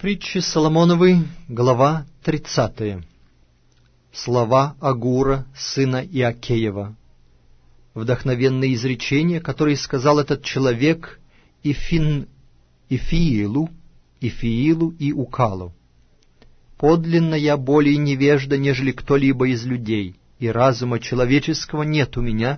Притчи Соломоновы, глава 30. Слова Агура, сына Иакеева. Вдохновенные изречения, которые сказал этот человек Ифиилу и Укалу. «Подлинно я более невежда, нежели кто-либо из людей, и разума человеческого нет у меня,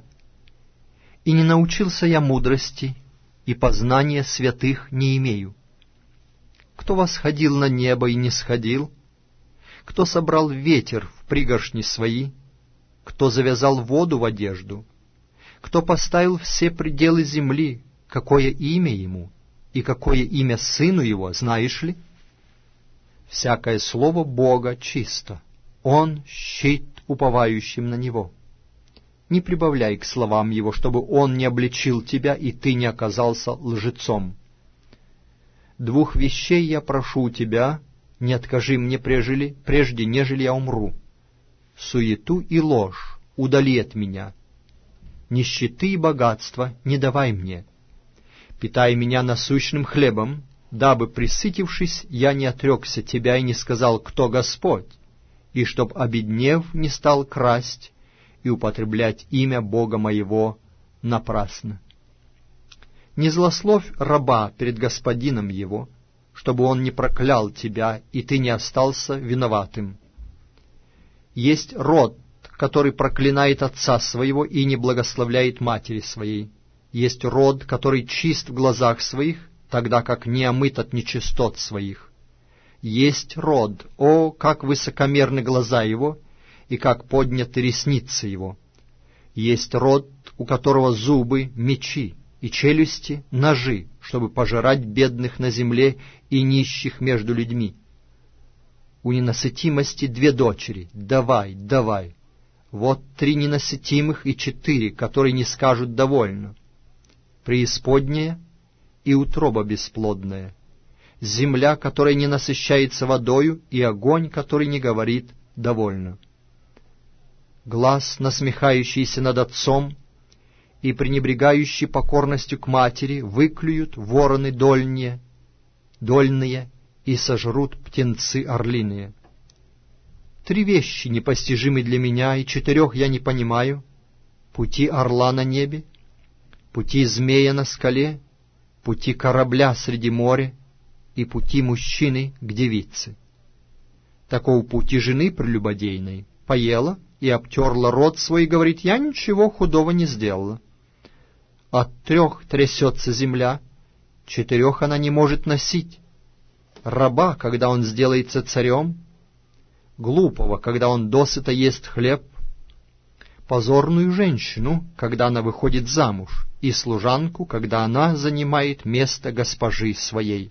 и не научился я мудрости, и познания святых не имею. Кто восходил на небо и не сходил? Кто собрал ветер в пригоршни свои? Кто завязал воду в одежду? Кто поставил все пределы земли? Какое имя ему? И какое имя сыну его, знаешь ли? Всякое слово Бога чисто. Он щит уповающим на него. Не прибавляй к словам его, чтобы он не обличил тебя, и ты не оказался лжецом. Двух вещей я прошу у тебя, не откажи мне прежде, нежели я умру. Суету и ложь удали от меня. Нищеты и богатства не давай мне. Питай меня насущным хлебом, дабы, присытившись, я не отрекся тебя и не сказал, кто Господь, и чтоб, обеднев, не стал красть и употреблять имя Бога моего напрасно. Не злословь раба перед господином его, чтобы он не проклял тебя, и ты не остался виноватым. Есть род, который проклинает отца своего и не благословляет матери своей. Есть род, который чист в глазах своих, тогда как не омыт от нечистот своих. Есть род, о, как высокомерны глаза его, и как подняты ресницы его. Есть род, у которого зубы — мечи, и челюсти — ножи, чтобы пожирать бедных на земле и нищих между людьми. У ненасытимости 2 дочери, давай, давай. Вот 3 ненасытимых и 4, которые не скажут довольно. Преисподняя и утроба бесплодная, земля, которая не насыщается водою, и огонь, который не говорит довольно. Глаз, насмехающийся над отцом, и пренебрегающий покорностью к матери, выклюют вороны дольные, и сожрут птенцы орлиные. 3 вещи непостижимы для меня, и 4 я не понимаю: пути орла на небе, пути змея на скале, пути корабля среди моря и пути мужчины к девице. Такого пути жены прелюбодейной: поела и обтерла рот свой, и говорит: я ничего худого не сделала. От 3 трясется земля, 4 она не может носить. Раба, когда он сделается царем, глупого, когда он досыта ест хлеб, позорную женщину, когда она выходит замуж, и служанку, когда она занимает место госпожи своей.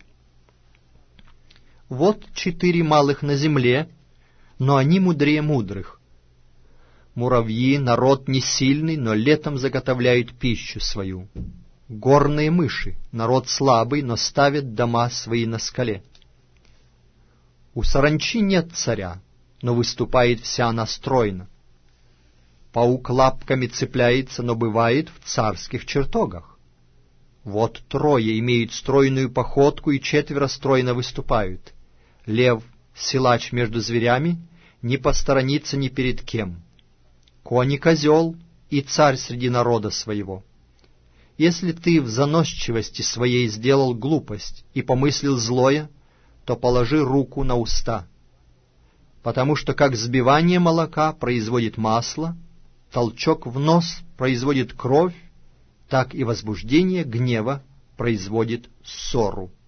Вот 4 малых на земле, но они мудрее мудрых. Муравьи — народ не сильный, но летом заготовляют пищу свою. Горные мыши — народ слабый, но ставят дома свои на скале. У саранчи нет царя, но выступает вся она стройно. Паук лапками цепляется, но бывает в царских чертогах. Вот 3 имеют стройную походку, и 4 стройно выступают. Лев, силач между зверями, не посторонится ни перед кем. Конь и козел, и царь среди народа своего. Если ты в заносчивости своей сделал глупость и помыслил злое, то положи руку на уста. Потому что как взбивание молока производит масло, толчок в нос производит кровь, так и возбуждение гнева производит ссору.